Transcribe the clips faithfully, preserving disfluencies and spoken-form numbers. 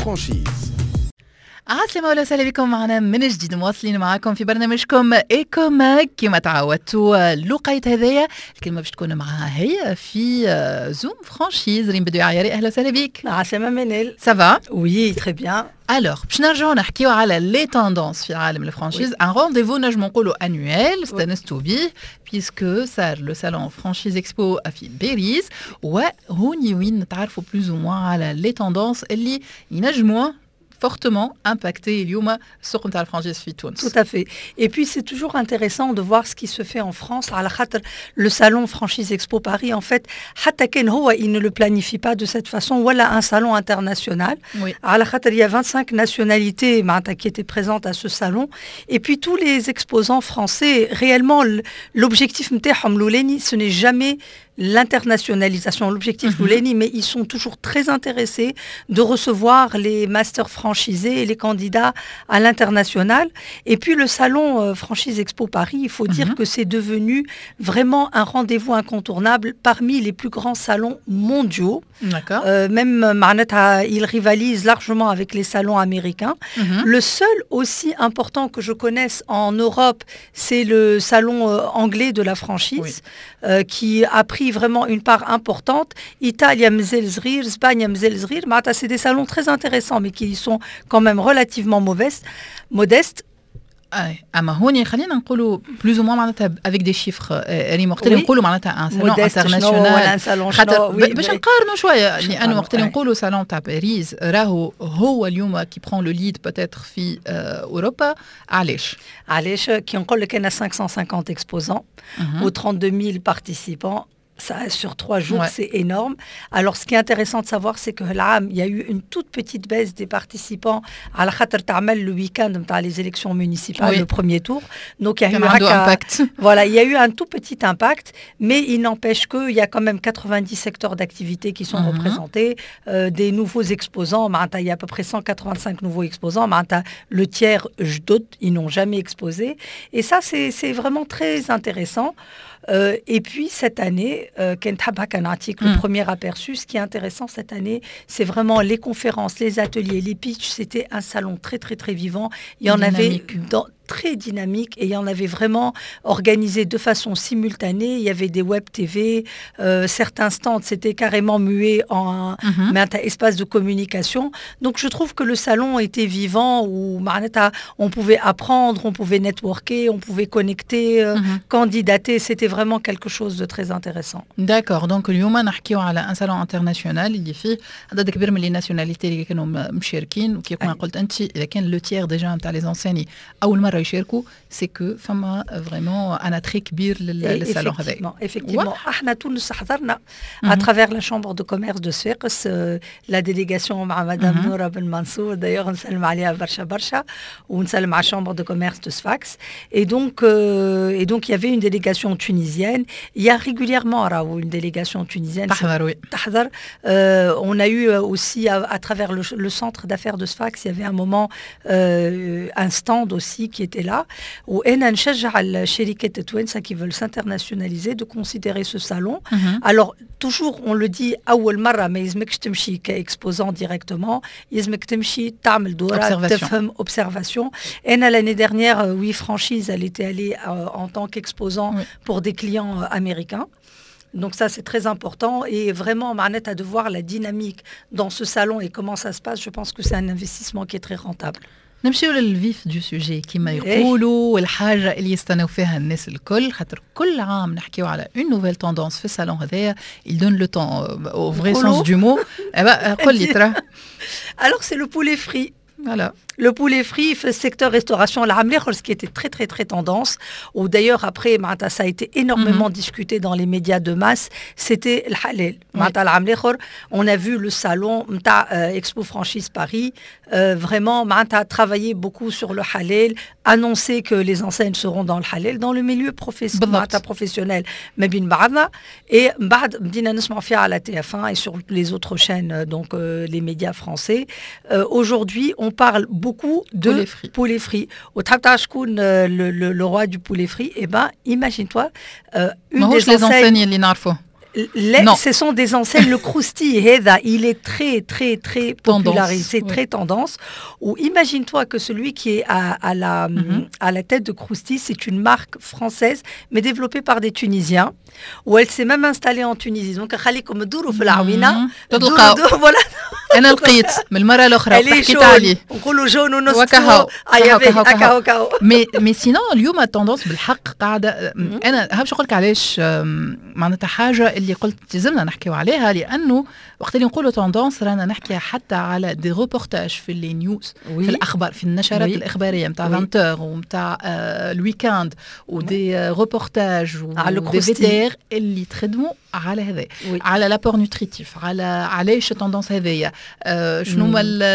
فرانشيز. عسلامة ولا وسهلا بكم معنا من جديد، مواصلين معكم في برنامجكم ايكوم كما تعودتوا. لقية هذايا الكلمة باش تكون معها هي في زوم فرانشيز. ريم بدو عياري، اهلا وسهلا بك. عسلامة منال. سافا؟ وي تري بيان. الوغ باش نرجعوا نحكيو على لي توندونس في عالم الفرانشيز. ان رونديفو نجمو نقولوا انويل استانستوا بيه بيسكو صار لو سالون فرانشيز اكسبو في باريس، وهوني وين نتعرفوا بلوز او موان على لي توندونس اللي ينجموا fortement impacté اليوم السوق نتاع الفرانشيز في تونس. Tout à fait. Et puis c'est toujours intéressant de voir ce qui se fait en France. على خاطر le salon Franchise Expo Paris en fait حتى كان هو il ne le planifie pas de cette façon ولا un salon international. Oui. على خاطر il y a vingt-cinq nationalités معناتها qui étaient présentes à ce salon et puis tous les exposants français réellement l'objectif نتاعهم الأولاني ce n'est jamais l'internationalisation, l'objectif mm-hmm. Louleni, mais ils sont toujours très intéressés de recevoir les masters franchisés et les candidats à l'international. Et puis le salon euh, Franchise Expo Paris, il faut mm-hmm. dire que c'est devenu vraiment un rendez-vous incontournable parmi les plus grands salons mondiaux. D'accord. Euh, même Marnetta, il rivalise largement avec les salons américains. Mm-hmm. Le seul aussi important que je connaisse en Europe, c'est le salon euh, anglais de la franchise, oui. euh, qui a pris vraiment une part importante. Italie, Mzel Zrir, Espagne, Mzel Zrir. C'est des salons très intéressants, mais qui sont quand même relativement mauvaises, modestes. اما هوني خلينا نقولوا بلوز او معناتها افيك دي شيفر ريم وقت اللي نقولوا معناتها ان سالون انترناسيونال خاطر باش نقارنوا شويه لانه وقت اللي نقولوا سالون تاع باريس راهو هو اليوم كي برون لو ليد بوتيتر في اوروبا. علاش علاش كي نقول لك انا خمسمية وخمسين exposants ou trente-deux mille participants. Ça, sur trois jours, ouais. C'est énorme. Alors, ce qui est intéressant de savoir, c'est que l'A M, il y a eu une toute petite baisse des participants à la Khatar Ta'mal le week-end dans les élections municipales, oui. Le premier tour. Donc, il y a eu un impact. Voilà, il y a eu un tout petit impact, mais il n'empêche qu'il y a quand même quatre-vingt-dix secteurs d'activité qui sont mm-hmm. représentés, euh, des nouveaux exposants. Il y a à peu près cent quatre-vingt-cinq nouveaux exposants. Le tiers, je doute, ils n'ont jamais exposé. Et ça, c'est, c'est vraiment très intéressant. Euh, et puis cette année, euh, le mm. premier aperçu, ce qui est intéressant cette année, c'est vraiment les conférences, les ateliers, les pitchs. C'était un salon très très très vivant. Il y en dynamique. avait dans, très dynamique et il y en avait vraiment organisé de façon simultanée. Il y avait des web T V, euh, certains stands c'était carrément muet en mm-hmm. un espace de communication. Donc je trouve que le salon était vivant où on pouvait apprendre, on pouvait networker, on pouvait connecter, euh, mm-hmm. candidater. C'était vraiment quelque chose de très intéressant. D'accord. Donc اليوم نحكيو على un salon international اللي فيه عدد كبير من les nationalités اللي كانوا مشاركين وكيما قلت انت اذا كان لو تيير ديجا نتاع لي زونسيني اول مره يشاركوا سي كو فما فريمون ان اتري كبير للصالون هذا. Effectivement, احنا تونس حضرنا à travers la chambre de commerce de Sfax, la délégation مع مدام نورا بن منصور d'ailleurs نسلم عليها برشا برشا ونسلم على chambre de commerce de Sfax et donc euh, et donc il y avait une délégation tunisienne. Il y a régulièrement راهو une délégation tunisienne. تحضر وي. تحضر. Euh, on a eu aussi à, à travers le, le centre d'affaires de Sfax, il y avait un moment euh, un stand aussi qui était là. وأنا نشجع الشركات التوانسة qui veulent s'internationaliser de considérer ce salon. Mm-hmm. Alors toujours on le dit أول مرة ما يلزمكش تمشي كإكسبوزون directement, يلزمك تمشي تعمل دورة تفهم observation. أنا l'année dernière oui franchise elle était allée euh, en tant qu'exposant oui. pour des clients euh, américains. Donc ça, c'est très important. Et vraiment, Marnette, à de voir la dynamique dans ce salon et comment ça se passe, je pense que c'est un investissement qui est très rentable. نمشيو للفيف دو سوجي كما يقولوا والحاجه اللي يستناو فيها الناس الكل خاطر كل عام نحكيو على اون نوفيل توندونس في الصالون هذايا il donne le temps au vrai sens du mot. قول لي ترى. Alors c'est le poulet frit. Voilà. Le poulet frit, le secteur restauration, ce qui était très très très tendance, ou d'ailleurs après, ça a été énormément mm-hmm. discuté dans les médias de masse, c'était le halal. Oui. On a vu le salon euh, Expo Franchise Paris, euh, vraiment, a travaillé beaucoup sur le halal, annoncé que les enseignes seront dans le halal, dans le milieu professionnel, professionnel. Et à la T F un et sur les autres chaînes, donc euh, les médias français. Euh, aujourd'hui, on parle beaucoup de poulet frit. Poulet frit. Au Traptashkoun, le, le, le roi du poulet frit, eh ben, imagine-toi, euh, une des enseignes... Les, ce sont des enseignes, le Krusty, il est très, très, très popularisé, oui. Très tendance. Ou imagine-toi que celui qui est à, à, la, mm-hmm. à la tête de Krusty, c'est une marque française, mais développée par des Tunisiens, où elle s'est même installée en Tunisie. Donc, خليكم تدوروا في العوينة. Voilà. أنا لقيت من المرة الأخرى حكيت عليه. نقولوا جون ونص وكهو. كهو كهو. مي مي سينو اليوم التندنس بالحق قاعدة أنا هبش أقولك علاش معناتها حاجة اللي قلت لازمنا نحكيو عليها لأنه وقت اللي نقولوا تندنس رانا نحكي حتى على دي روبورتاج في اللي نيوز في الأخبار في النشرات الإخبارية متاع عشرة هور ومتاع الويكاند ودي روبورتاج ودي فيدير اللي تخدموا على هذا على لابور نوتريتيف على علاش التندنس هذيا شنو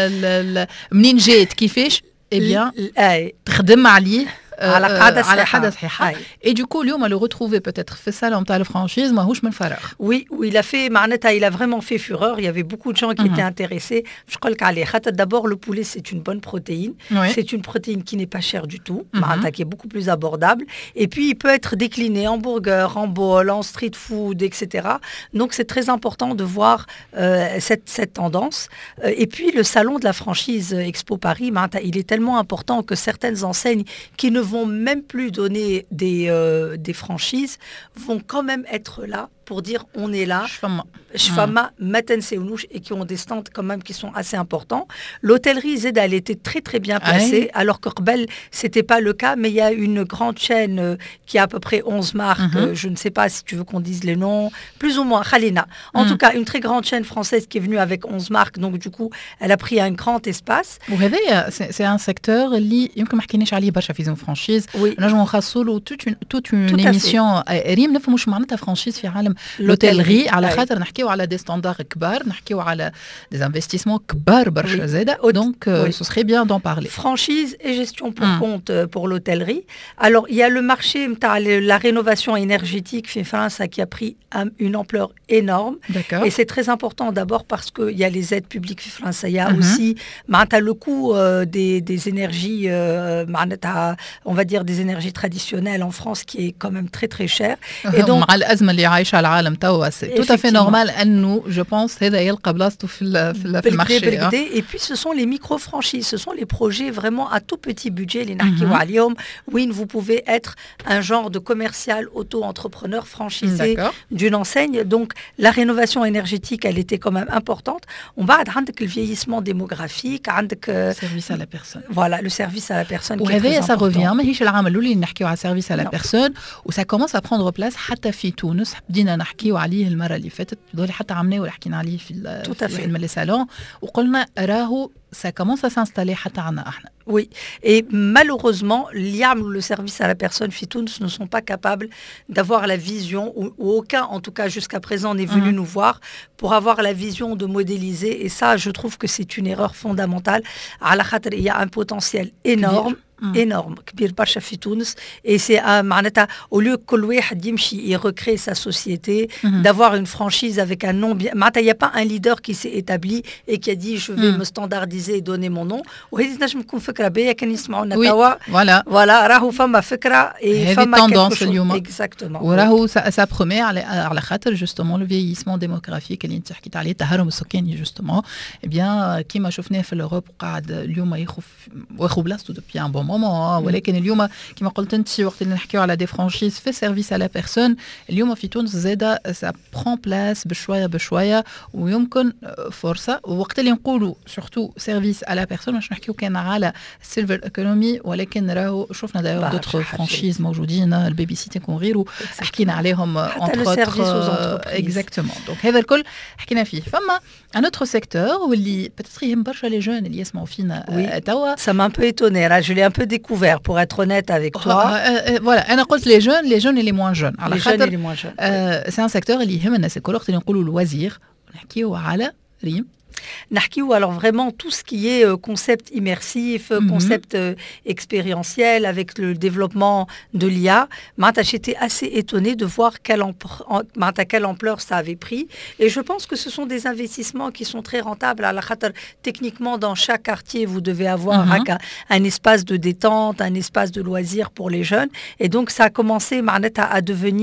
هما منين جات كيفاش اي بيان تخدم عليه على قاعدة على قاعدة صحيحة. Et du coup, اليوم le retrouver peut-être في الصالون تاع الفرانشيز ماهوش من فراغ. Oui, où il a fait معناتها il a vraiment fait fureur, il y avait beaucoup de gens qui mm-hmm. étaient intéressés. Je crois que عليه خاطر d'abord le poulet c'est une bonne protéine, oui. C'est une protéine qui n'est pas chère du tout, معناتها mm-hmm. qui est beaucoup plus abordable et puis il peut être décliné en burger, en bol, en street food, et cetera. Donc c'est très important de voir euh, cette cette tendance et puis le salon de la franchise Expo Paris, معناتها il est tellement important que certaines enseignes qui ne vont même plus donner des, euh, des franchises, vont quand même être là pour dire on est là, Shfama, Maten Seunouch, et qui ont des stands quand même qui sont assez importants. L'hôtellerie Z, elle était très très bien placée, Aïe. Alors qu'Orbel, c'était pas le cas, mais il y a une grande chaîne euh, qui a à peu près onze marques, mm-hmm. euh, je ne sais pas si tu veux qu'on dise les noms, plus ou moins, Khalina. En mm. tout cas, une très grande chaîne française qui est venue avec onze marques, donc du coup, elle a pris un grand espace. C'est, c'est un secteur qui, يمكن ما حكيناش عليه برشا في زون فرانشيز، نجمو نخصصوا له toute une toute une émission ريم نفهموا شو معناتها فرانشيز في عالم لوتيلري على خاطر نحكيو على دي ستاندار كبار نحكيو على دي انفستيسمون كبار برشا زاده دونك ce serait bien d'en parler. Franchise et gestion pour mm. compte pour l'hôtellerie. Alors il y a le marché la rénovation énergétique في فرنسا qui a pris un, une ampleur énorme. D'accord. Et c'est très important d'abord parce que il y a les aides publiques في فرنسا, il y a mm-hmm. aussi معناتها le coût euh, des des énergies euh, معناتها on va dire des énergies traditionnelles en France qui est quand même très très cher. Et donc مع الازمه اللي عايشها العالم توا c'est tout à fait normal انه je pense هذا يلقى بلاصته في في المارشي. Et puis ce sont les micro-franchises, ce sont les projets vraiment à tout petit budget les نحكيو عليهم وين vous pouvez être un genre de commercial auto-entrepreneur franchisé d'une enseigne. Donc la rénovation énergétique elle était quand même importante. On va عندك le vieillissement démographique, عندك service à la personne. Voilà, le service à la personne. وهذا ça revient ماهيش العام الاولى نحكيو على service à la personne وسا commence à prendre place حتى في تونس بدينا نحكيو عليه المره اللي فاتت دول حتى عملناه وحكينا عليه في في لي سالون وقلنا راهو ça commence à s'installer حتى عنا احنا. Oui, et malheureusement, l'I A M ou le service à la personne Fitouns ne sont pas capables d'avoir la vision, ou, ou aucun, en tout cas jusqu'à présent, n'est venu mmh. nous voir pour avoir la vision de modéliser. Et ça, je trouve que c'est une erreur fondamentale. À la khater, il y a un potentiel énorme. Mmh. énorme كبير برشا في تونس et c'est un معناتها au lieu que كل واحد يمشي et recréer sa société mmh. d'avoir une franchise avec un nom bien معناتها il y a pas un leader qui s'est établi et qui a dit je vais mmh. me standardiser et donner mon nom وهذه تنجم تكون فكرة باهية كان يسمعونا توا voilà voilà راهو فما فكرة et فما tendance اليوم exactement وراهو ça promet على على خاطر justement le vieillissement démographique اللي انت حكيت عليه التهرم السكاني justement eh bien كيما شفناه في الأوروب قاعد اليوم ياخذ ياخذ بلاصته depuis un bon moment ولكن اليوم كما قلت انت وقت اللي نحكيو على دي فرانشيز في سيرفيس على بيرسون اليوم في تونس زاده سا برون بلاس بشويه بشويه ويمكن فرصه وقت اللي نقولوا سورتو سيرفيس على بيرسون مش نحكيو كان على السيلفر ايكونومي ولكن راهو شفنا داير دوتر فرانشيز موجودين البيبي سيتي وغيره حكينا عليهم انتر اوتر اكزاكتومون دونك هذا الكل حكينا فيه فما ان اوتر سيكتور واللي بتاتري يهم برشا لي جون اللي يسمعوا فينا توا ça m'a un peu étonné là je l'ai un peu découvert pour être honnête avec toi. Euh, euh, voilà, أنا قلت les jeunes, les jeunes et les moins jeunes. Les jeunes et les moins jeunes. Euh, c'est un secteur اللي يهم الناس الكل وقت اللي نقولوا الوزير نحكيو على ريم. Nahkiou, alors vraiment tout ce qui est euh, concept immersif, mm-hmm. concept euh, expérientiel avec le développement de l'I A, j'étais assez étonnée de voir quelle ampleur, à quelle ampleur ça avait pris. Et je pense que ce sont des investissements qui sont très rentables. À la khatar, techniquement, dans chaque quartier, vous devez avoir mm-hmm. un, un espace de détente, un espace de loisirs pour les jeunes. Et donc, ça a commencé à, à devenir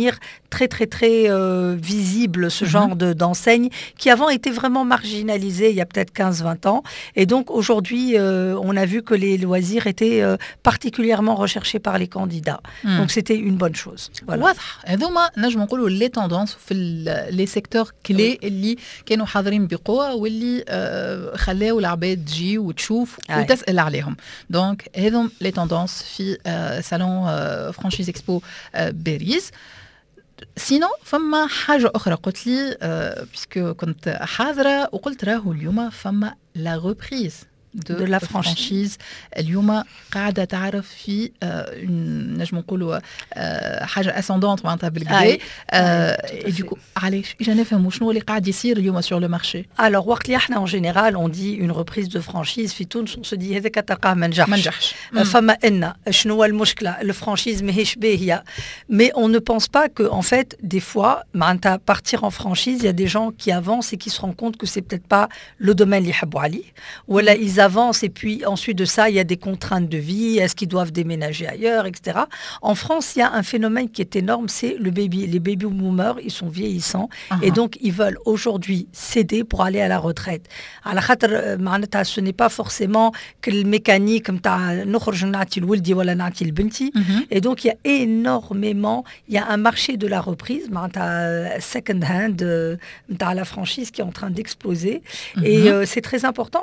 très très très euh, visible ce mm-hmm. genre de, d'enseigne qui avant était vraiment marginalisé il y a peut-être quinze vingt ans. Et donc aujourd'hui, euh, on a vu que les loisirs étaient euh, particulièrement recherchés par les candidats. Mm. Donc c'était une bonne chose. واضح. هذوما نجم نقولوا لي توندونس في لي سيكتور كلي اللي كانوا حاضرين بقوه واللي خلاو العباد تجي وتشوف وتسال عليهم. دونك هذوم لي توندونس في صالون فرانشيز اكسبو باريس. سينو فما حاجة أخرى قلت لي بيسكو كنت حاضرة وقلت راهو اليوم فما لا ريبريز de, de la franchise. اليوم قاعدة تعرف في نجم نقولوا حاجة ascendante معناتها بالكدا et du coup علاش إجا نفهموا شنو اللي قاعد يصير اليوم sur le marché. Alors وقت اللي احنا en général on dit une reprise de franchise في تونس on se dit هذاك تلقاه ما نجحش. ما نجحش. فما إن شنو هو المشكلة الفرانشيز ماهيش باهية mais on ne pense pas que en fait des fois معناتها partir en franchise il y a des gens qui avancent et qui se rendent compte que c'est peut-être pas le domaine اللي يحبوا عليه ولا ils avancent et puis ensuite de ça, il y a des contraintes de vie, est-ce qu'ils doivent déménager ailleurs, et cetera. En France, il y a un phénomène qui est énorme, c'est le baby. Les baby boomers, ils sont vieillissants uh-huh. et donc ils veulent aujourd'hui céder pour aller à la retraite. Ce n'est pas forcément que le mécanique, et donc il y a énormément, il y a un marché de la reprise, second hand, la franchise qui est en train d'exploser uh-huh. et euh, c'est très important.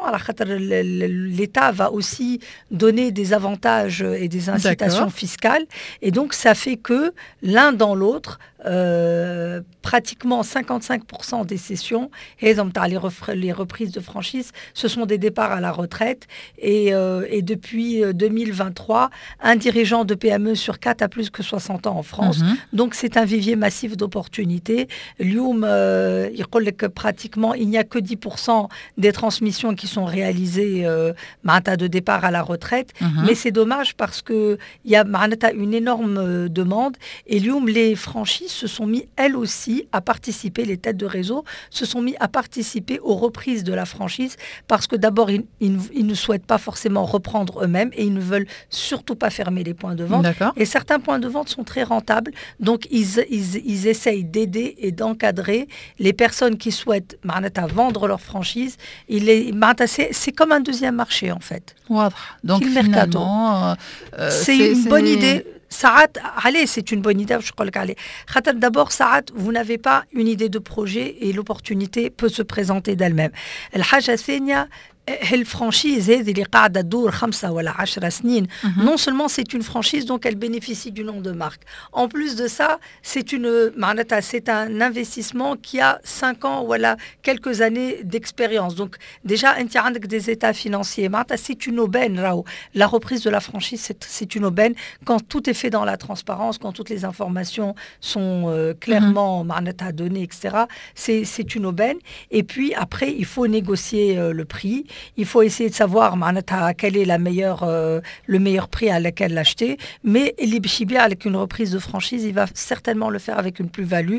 L'État va aussi donner des avantages et des incitations D'accord. fiscales. Et donc, ça fait que l'un dans l'autre, euh, pratiquement cinquante-cinq pour cent des cessions, et les, refra- les reprises de franchise, ce sont des départs à la retraite. Et, euh, et depuis deux mille vingt-trois, un dirigeant de P M E sur quatre a plus que soixante ans en France. Mm-hmm. Donc, c'est un vivier massif d'opportunités. Lyoum, euh, il dit que pratiquement, il n'y a que dix pour cent des transmissions qui sont réalisées euh, de départ à la retraite. Mm-hmm. Mais c'est dommage parce qu'il y a une énorme euh, demande. Et Lyoum, les franchises se sont mis, elles aussi, à participer, les têtes de réseau se sont mis à participer aux reprises de la franchise parce que d'abord, ils, ils, ils ne souhaitent pas forcément reprendre eux-mêmes et ils ne veulent surtout pas fermer les points de vente. D'accord. Et certains points de vente sont très rentables. Donc, ils, ils, ils essayent d'aider et d'encadrer les personnes qui souhaitent vendre leur franchise. Il est, c'est, c'est comme un deuxième marché, en fait. واضح. Donc, finalement, euh, c'est, c'est une c'est... bonne idée. Saat, allez, c'est une bonne idée, je crois que allez. D'abord, Saat, vous n'avez pas une idée de projet et l'opportunité peut se présenter d'elle-même. الحاجة الثانية الفرانشيز هذه اللي قاعده تدور خمسة ولا عشرة سنين non seulement c'est une franchise donc elle bénéficie du nom de marque. En plus de ça, c'est une معناتها c'est un investissement qui a cinq ans voilà quelques années d'expérience. Donc déjà انت عندك des états financiers. معناتها c'est une aubaine راهو. La reprise de la franchise c'est, c'est une aubaine quand tout est fait dans la transparence, quand toutes les informations sont euh, clairement معناتها données et cetera. C'est c'est une aubaine et puis après il faut négocier euh, le prix. Il faut essayer de savoir quel est la meilleure, euh, le meilleur prix à laquelle l'acheter. Mais avec une reprise de franchise, il va certainement le faire avec une plus-value.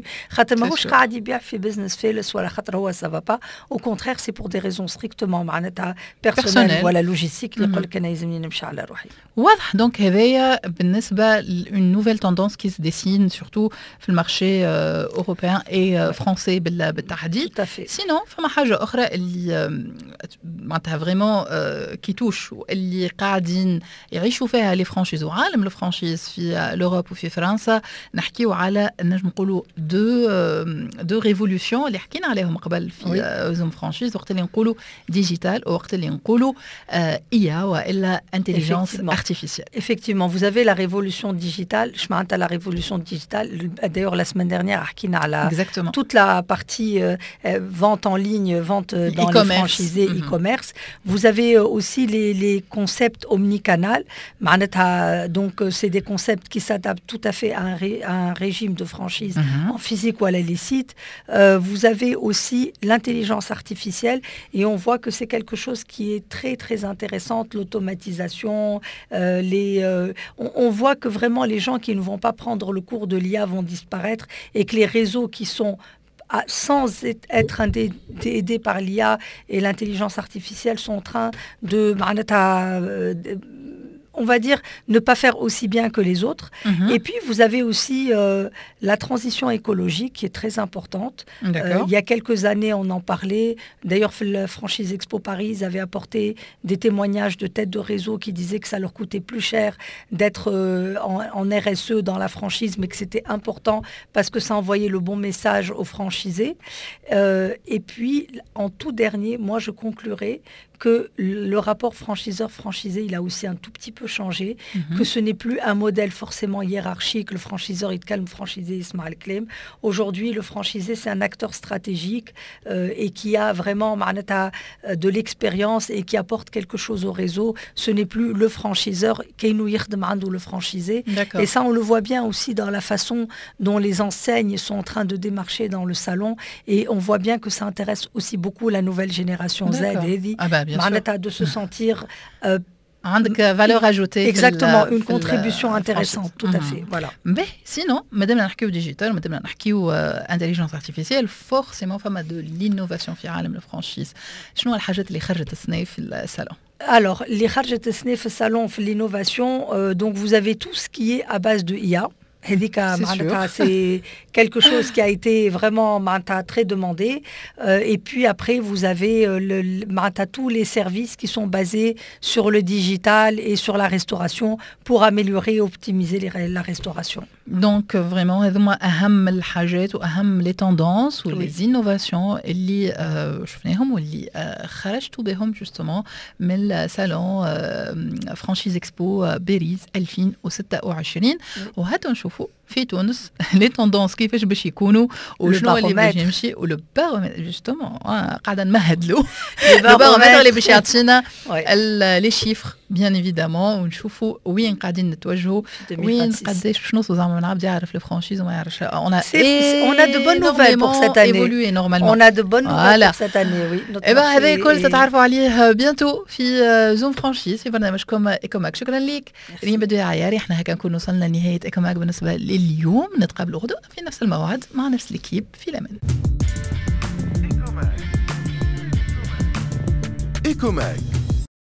Ça va pas. Au contraire, c'est pour des raisons strictement personnelles ou logistiques. واضح. Donc هذايا بالنسبة une nouvelle tendance qui se dessine surtout في المارشي européen et français بالتحديد. Tout à fait. Sinon, فما حاجة أخرى اللي معناتها فريمون كي توش اللي قاعدين يعيشوا فيها لي فرانشيز وعالم الفرانشيز في لوروب وفي فرنسا. نحكيو على نجم نقولوا دو دو ريفولوشن اللي حكينا عليهم قبل في زوم فرانشيز وقت اللي نقولوا ديجيتال وقت اللي نقولوا اي والا انتليجنس artificielle. Effectivement, vous avez la révolution digitale. Je m'arrête à la révolution digitale. D'ailleurs, la semaine dernière, حكينا على Exactement. toute la partie euh, vente en ligne, vente dans e-commerce. les franchisés, mm-hmm. e-commerce. Vous avez aussi les, les concepts omnicanal. Donc, c'est des concepts qui s'adaptent tout à fait à un, ré, à un régime de franchise mm-hmm. en physique ou à les sites. Euh, vous avez aussi l'intelligence artificielle et on voit que c'est quelque chose qui est très, très intéressant. L'automatisation, euh, les, euh, on, on voit que vraiment les gens qui ne vont pas prendre le cours de l'I A vont disparaître et que les réseaux qui sont sans être aidés par l'I A et l'intelligence artificielle sont en train de, de on va dire, ne pas faire aussi bien que les autres. Mhm. Et puis, vous avez aussi euh, la transition écologique qui est très importante. D'accord. Euh, il y a quelques années, on en parlait. D'ailleurs, la franchise Expo Paris avait apporté des témoignages de têtes de réseau qui disaient que ça leur coûtait plus cher d'être euh, en, en R S E dans la franchise, mais que c'était important parce que ça envoyait le bon message aux franchisés. Euh, et puis, en tout dernier, moi, je conclurai que le rapport franchiseur-franchisé, il a aussi un tout petit peu changé, mm-hmm. que ce n'est plus un modèle forcément hiérarchique, le franchiseur, il te calme, franchisé, il se marre le claim. Aujourd'hui, le franchisé, c'est un acteur stratégique euh, et qui a vraiment de l'expérience et qui apporte quelque chose au réseau. Ce n'est plus le franchiseur, ou le franchisé. D'accord. Et ça, on le voit bien aussi dans la façon dont les enseignes sont en train de démarcher dans le salon. Et on voit bien que ça intéresse aussi beaucoup la nouvelle génération Z. Ah bah, bien sûr. De se sentir euh, عندك valeur ajoutée. Exactement, une contribution intéressante, tout à fait. Voilà. Mais sinon, madame نحكيو digital, madame نحكيو intelligence artificielle, forcément فما de l'innovation في عالم الفرانشيز. شنو الحاجات اللي خرجت السنة في الصالون؟ Alors, les خرجت السنة في الصالون في l'innovation, euh, donc vous avez tout ce qui est à base de I A. C'est, c'est quelque chose qui a été vraiment très demandé. Euh, et puis après, vous avez euh, le, le, tous les services qui sont basés sur le digital et sur la restauration pour améliorer et optimiser les, la restauration. Donc vraiment, أهم الحاجات وأهم les tendances ou les innovations اللي شفناهم واللي خرجتوا بهم justement من الصالون فرانشيز اكسبو باريس ألفين وستة وعشرين. وهاتوا نشوفوا في تونس لي توندونس كيفاش باش يكونوا وشنو اللي باش يمشي ولو بارومتر جوستومون قاعده نمهد له لو بارومتر اللي باش يعطينا لي شيفر بيان ايفيدامون ونشوفوا وين قاعدين نتوجهوا وين قداش شنو زعما نعرف يعرف الفرانشيز وما يعرفش. On a on a de bonnes nouvelles pour cette année. évolué normalement. On a de bonnes nouvelles voilà. pour cette année, oui. Et ben هذا الكل تتعرفوا عليه بيانتو في زوم فرانشيز في برنامجكم ايكوماك. شكرا لك ريم بدوي عياري. احنا هكا نكون وصلنا لنهايه ايكوماك بالنسبه اليوم. نتقابلوا غدوة في نفس الموعد مع نفس الكيب في الأمان. إيكوماك